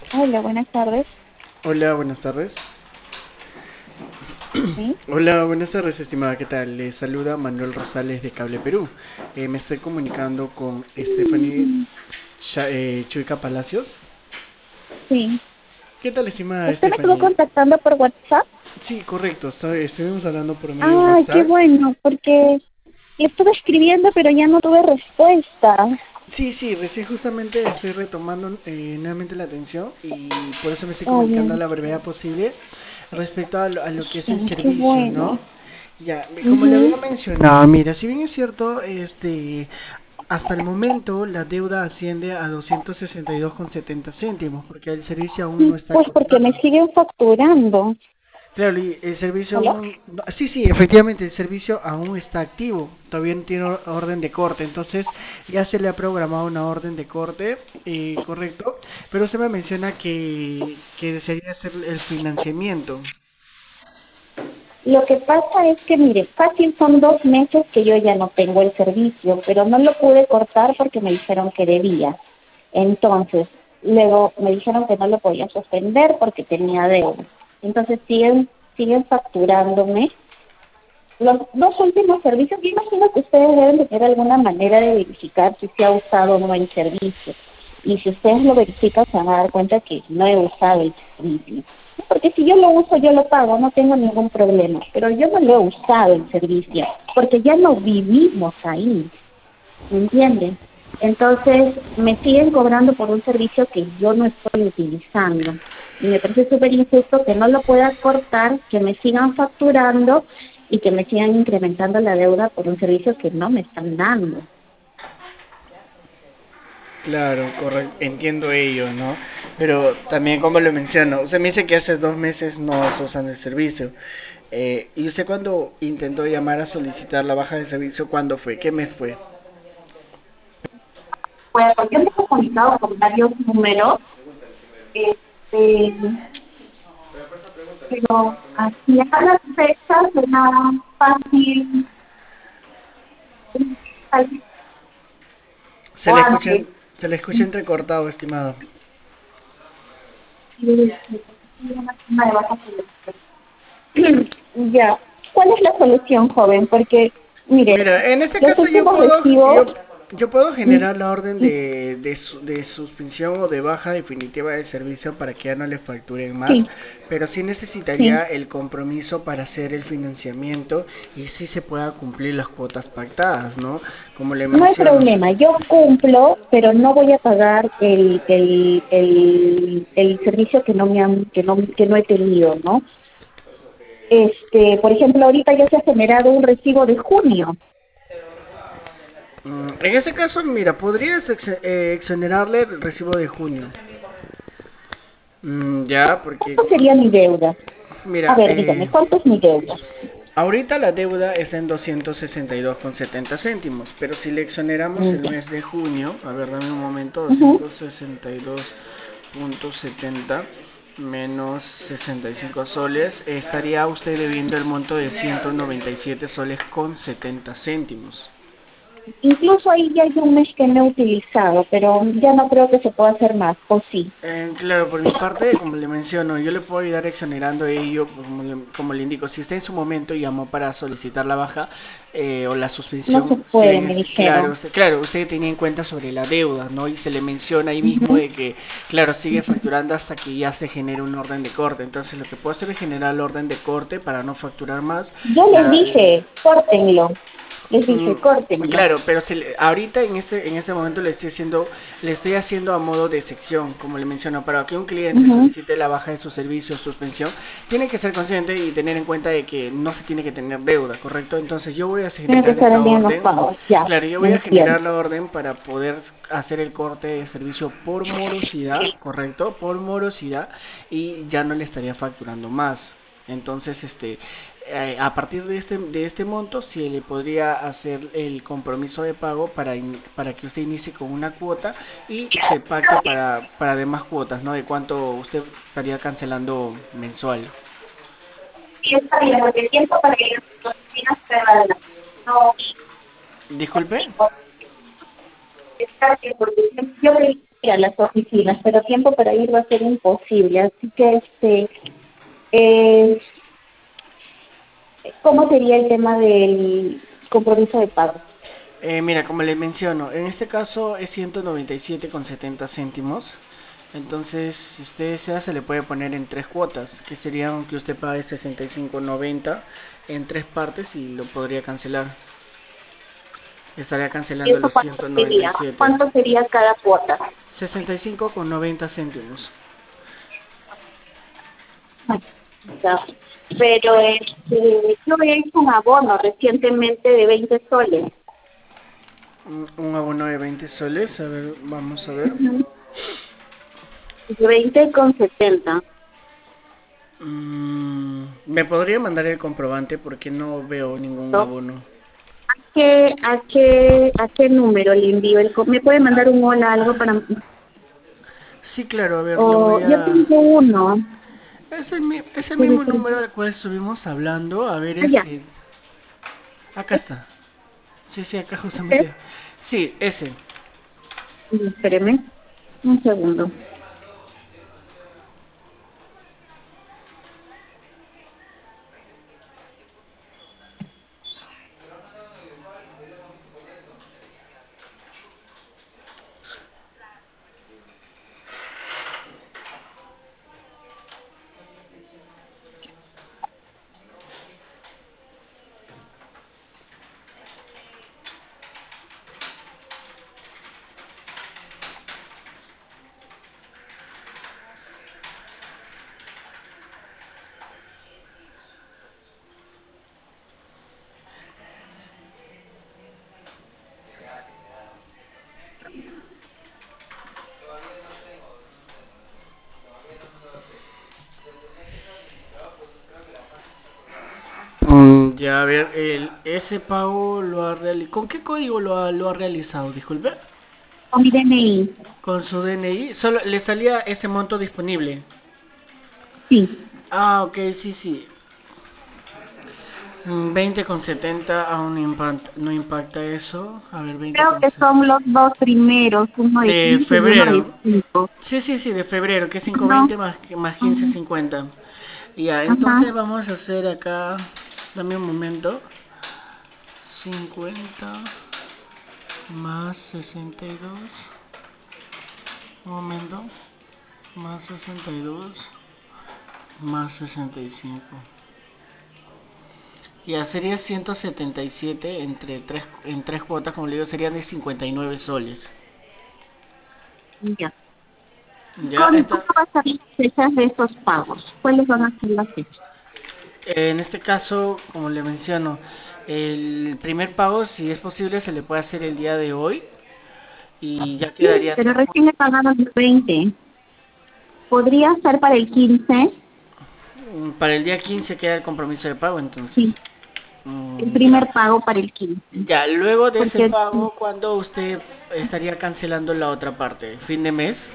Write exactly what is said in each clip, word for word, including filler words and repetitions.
Hola, buenas tardes. Hola, buenas tardes. Sí. Hola, buenas tardes, estimada. ¿Qué tal? Les saluda Manuel Rosales de Cable Perú. Eh, me estoy comunicando con Stephanie Mm, Cha- eh, Chuica Palacios. sí. ¿Qué tal, estimada ¿Usted me estuvo Stephanie? contactando por WhatsApp? Sí, correcto. estoy- estuvimos hablando por medio de Ah, qué WhatsApp. bueno, porque le estuve escribiendo, pero ya no tuve respuesta. Sí, sí, recién justamente estoy retomando eh, nuevamente la atención y por eso me estoy Ah, comunicando a bien. la brevedad posible respecto a lo, a lo que es el Sí, qué servicio, ¿no? bueno. Ya, como le había Ujú. mencionado, mira, si bien es cierto, este, hasta el momento la deuda asciende a doscientos sesenta y dos con setenta céntimos, porque el servicio aún no Sí, está pues porque me acordado. siguen facturando. Claro, y el servicio ¿Hola? aún... no- sí, sí, efectivamente, el servicio aún está activo, todavía no tiene or- orden de corte, entonces ya se le ha programado una orden de corte, eh, correcto, pero usted me menciona que, que desearía hacer el financiamiento. Lo que pasa es que, mire, fácil son dos meses que yo ya no tengo el servicio, pero no lo pude cortar porque me dijeron que debía. Entonces, luego me dijeron que no lo podía suspender porque tenía deuda. Entonces, siguen, siguen facturándome. Los dos últimos servicios, yo imagino que ustedes deben de tener alguna manera de verificar si se ha usado o no el servicio. Y si ustedes lo verifican, se van a dar cuenta que no he usado el servicio. Porque si yo lo uso, yo lo pago, no tengo ningún problema. Pero yo no lo he usado el servicio, porque ya no vivimos ahí. ¿Me entienden? Entonces, me siguen cobrando por un servicio que yo no estoy utilizando. Y me parece súper injusto que no lo pueda cortar, que me sigan facturando y que me sigan incrementando la deuda por un servicio que no me están dando. Claro, correcto, entiendo ello, ¿no? Pero también como lo menciono, usted me dice que hace dos meses no está usando el servicio. Eh, ¿y usted cuando intentó llamar a solicitar la baja de servicio, cuándo fue? ¿Qué mes fue? Bueno, yo me he comunicado con varios números, este, pero hacia las fechas era fácil, Se o le escucha, antes. se le escucha entrecortado, estimado. Ya, ¿cuál es la solución, joven? Porque, mire, Mira, en este los caso yo últimos puedo, recibos, yo, yo puedo mm, generar la orden mm, de, de, su- de suspensión o de baja definitiva del servicio para que ya no le facturen más, sí, pero sí necesitaría sí, el compromiso para hacer el financiamiento y sí se pueda cumplir las cuotas pactadas, ¿no? Como le no hay menciono. problema, yo cumplo, pero no voy a pagar el, el, el, el servicio que no me han, que no, que no he tenido, ¿no? Este, por ejemplo, ahorita ya se ha generado un recibo de junio. Mm, En ese caso, mira, podrías ex- eh, exonerarle el recibo de junio. Mm, ya, porque, ¿Cuánto sería mi deuda? A mira, ver, dígame, eh, ¿cuánto es mi deuda? ahorita la deuda está en doscientos sesenta y dos con setenta céntimos, pero si le exoneramos Mm, el ya. mes de junio, a ver, dame un momento, Ujú. doscientos sesenta y dos punto setenta menos sesenta y cinco soles, estaría usted debiendo el monto de ciento noventa y siete soles con setenta céntimos. Incluso ahí ya hay un mes que no he utilizado, pero ya no creo que se pueda hacer más, ¿o sí? Eh, claro, por mi parte, como le menciono, yo le puedo ayudar exonerando ello, pues, como le, como le indico, si usted en su momento llamó para solicitar la baja eh, o la No se suspensión, si puede, bien me es claro, dijeron. usted, claro, usted tenía en cuenta sobre la deuda, ¿no? Y se le menciona ahí mismo Ujú, de que, claro, sigue ujú. facturando hasta que ya se genere un orden de corte. Entonces, lo que puedo hacer es generar el orden de corte para no facturar más. Yo les La, dije, córtenlo. Les Mm, dije, córtenlo. Claro, pero se le- ahorita en este, en este momento le estoy haciendo, le estoy haciendo a modo de sección, como le menciono, para que un cliente Ujú. solicite la baja de su servicio o suspensión, tiene que ser consciente y tener en cuenta de que no se tiene que tener deuda, ¿correcto? Entonces yo voy a Tienen que generar estar esta al día en los orden, pagos. Ya, claro, yo voy a entiendo. generar la orden para poder hacer el corte de servicio por morosidad, ¿correcto? Por morosidad y ya no le estaría facturando más. Entonces, este, eh, a partir de este, de este monto, se le podría hacer el compromiso de pago para, in- para que usted inicie con una cuota y se pacte para, para demás cuotas, ¿no? De cuánto usted estaría cancelando mensual. Sí, está bien, porque el tiempo para que las oficinas cerradas. No, Disculpe. está bien, porque yo le dije. ir a las oficinas, pero tiempo para ir va a ser imposible. Así que, este, eh, ¿cómo sería el tema del compromiso de pago? Eh, mira, como les menciono, en este caso es ciento noventa y siete con setenta céntimos. Entonces, si usted desea, se le puede poner en tres cuotas, que serían que usted pague sesenta y cinco noventa en tres partes y lo podría cancelar. Estaría ¿Y cancelando eso los cuánto ciento noventa y sería? siete ¿Cuánto sería cada cuota? sesenta y cinco con noventa céntimos. Ya. Pero este, yo he hecho un abono recientemente de veinte soles. Un, un abono de veinte soles. A ver, vamos a ver. Ujú. veinte con setenta. Mm, ¿Me podría mandar el comprobante? Porque no veo ningún ¿No? abono. ¿Qué, a, qué, ¿A qué número le envío el co- ¿Me puede mandar un hola algo para... Sí, claro, a ver, le O voy yo a... tengo uno. Es el, mi- es el mismo número al cual estuvimos hablando. A ver, Allá. este... Acá está. Sí, sí, acá justamente. Sí, ese. Espéreme un segundo. Mm, ya, a ver, el, ese pago lo ha realizado. ¿Con qué código lo ha, lo ha realizado? Disculpe. Con mi D N I. Con su D N I. Solo le salía ese monto disponible. Sí. Ah, ok, sí, sí. Mm, veinte con setenta aún no impacta, no impacta eso. A ver, veinte Creo con que son los dos primeros, uno de de quince y uno de febrero. cinco. Sí, sí, sí, de febrero, que es quinientos No. veinte más, más quince Ujú. cincuenta. Ya, Ajá. entonces vamos a hacer acá. Dame un momento. cincuenta más sesenta y dos. Un momento. Más sesenta y dos. Más sesenta y cinco. Ya sería ciento setenta y siete entre tres, en tres cuotas, como le digo, serían de cincuenta y nueve soles. Ya. Ya, ¿Cómo, esta, ¿Cómo va a ser las fechas de esos pagos? ¿Cuáles van a ser las fechas? en este caso, como le menciono, el primer pago, si es posible, se le puede hacer el día de hoy y ya Sí, quedaría pero tres recién he pagado el veinte. ¿Podría ser para el quince? mm, para el día quince queda el compromiso de pago, entonces. Sí, el Mm, ya. primer pago para el quince. Ya, luego de ese Porque pago, ¿cuándo usted estaría cancelando la otra parte? ¿Fin de mes?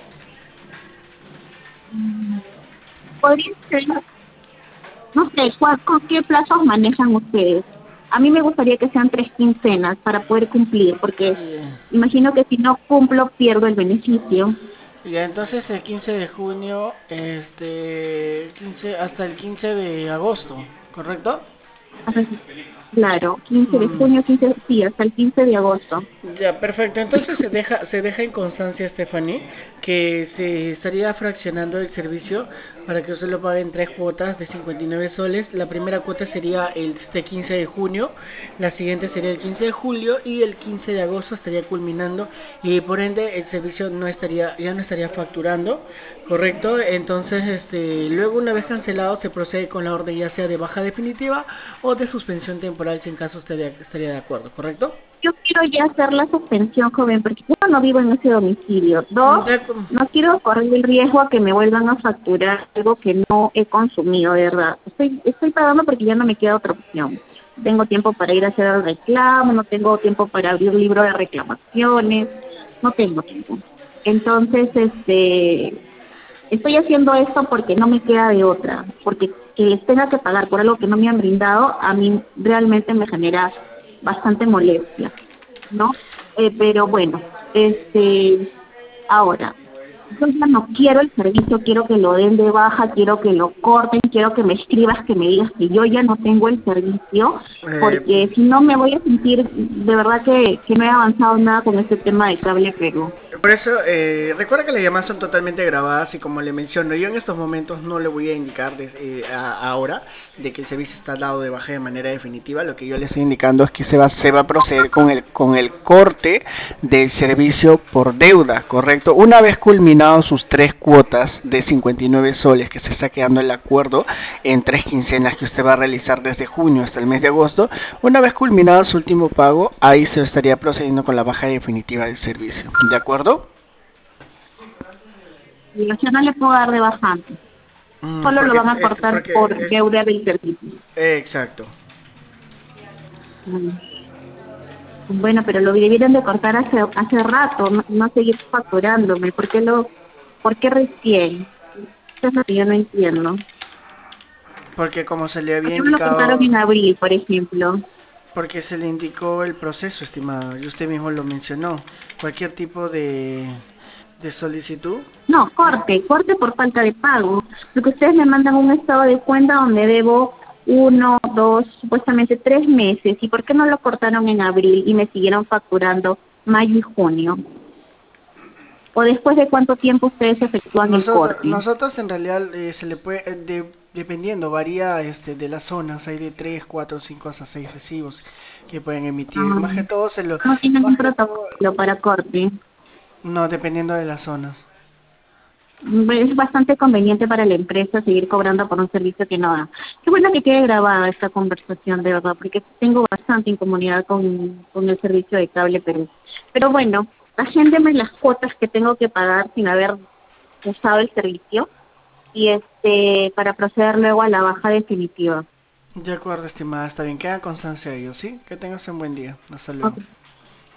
mm, podría ser, no sé, ¿cuál- ¿con qué plazos manejan ustedes? A mí me gustaría que sean tres quincenas para poder cumplir, porque imagino que si no cumplo pierdo el beneficio. Ya, entonces el quince de junio, este, quince hasta el quince de agosto, ¿correcto? Ajá, claro, quince de Mm, junio, quince, sí, hasta el quince de agosto. Ya, perfecto. Entonces se deja, se deja en constancia, Stephanie, que se estaría fraccionando el servicio para que usted lo pague en tres cuotas de cincuenta y nueve soles. La primera cuota sería el este quince de junio, la siguiente sería el quince de julio y el quince de agosto estaría culminando y por ende el servicio no estaría, ya no estaría facturando, ¿correcto? Entonces, este, luego una vez cancelado se procede con la orden ya sea de baja definitiva o de suspensión temporal si en caso usted estaría de acuerdo, ¿correcto? Yo quiero ya hacer la suspensión, joven, porque yo no vivo en ese domicilio. Dos, De acu- no quiero correr el riesgo a que me vuelvan a facturar algo que no he consumido, de verdad. Estoy, estoy pagando porque ya no me queda otra opción. Tengo tiempo para ir a hacer el reclamo, no tengo tiempo para abrir un libro de reclamaciones, no tengo tiempo. Entonces, este, estoy haciendo esto porque no me queda de otra, porque que les tenga que pagar por algo que no me han brindado, a mí realmente me genera bastante molestia, ¿no? Eh, pero bueno, este, Ahora, yo ya no quiero el servicio, quiero que lo den de baja, quiero que lo corten, quiero que me escribas, que me digas que yo ya no tengo el servicio, Eh, porque si no me voy a sentir de verdad que, que no he avanzado nada con este tema de Cable Perú. Por eso, eh, recuerda que las llamadas son totalmente grabadas y como le menciono, yo en estos momentos no le voy a indicar des- eh, a- ahora de que el servicio está dado de baja de manera definitiva. Lo que yo le estoy indicando es que se va, se va a proceder con el, con el corte del servicio por deuda, ¿correcto? Una vez culminados sus tres cuotas de cincuenta y nueve soles que se está quedando el acuerdo en tres quincenas que usted va a realizar desde junio hasta el mes de agosto, una vez culminado su último pago, ahí se estaría procediendo con la baja definitiva del servicio, ¿de acuerdo? Y yo no le puedo dar de baja antes, Mm, solo lo porque van a es cortar porque por es deuda del servicio. eh, exacto. Mm. Bueno, pero lo debieron de cortar hace hace rato, no, no seguir facturándome. ¿Por qué lo, por qué recién? Eso es lo que yo no entiendo. Porque como se le ¿Por había qué me lo cortaron indicado, en abril, por ejemplo? porque se le indicó el proceso, estimado, y usted mismo lo mencionó. Cualquier tipo de de solicitud. No, corte, corte por falta de pago. Porque ustedes me mandan un estado de cuenta donde debo uno, dos, supuestamente tres meses. ¿Y por qué no lo cortaron en abril y me siguieron facturando mayo y junio? ¿O después de cuánto tiempo ustedes efectúan el Nosotros, corte? nosotros en realidad eh, se le puede, eh, de- dependiendo, varía este, de las zonas, hay de tres cuatro cinco hasta seis recibos que pueden emitir. Ah, Más que todo, se lo, no tienen un más que todo, protocolo para corte. no, dependiendo de las zonas. Es bastante conveniente para la empresa seguir cobrando por un servicio que no da. Qué bueno que quede grabada esta conversación, de verdad, porque tengo bastante incomodidad con, con el servicio de Cable Perú. Pero bueno, agéndeme las cuotas que tengo que pagar sin haber usado el servicio y este para proceder luego a la baja definitiva. De acuerdo, estimada, está bien, queda constancia de ello, ¿sí? Que tengas un buen día. Hasta luego. Ok.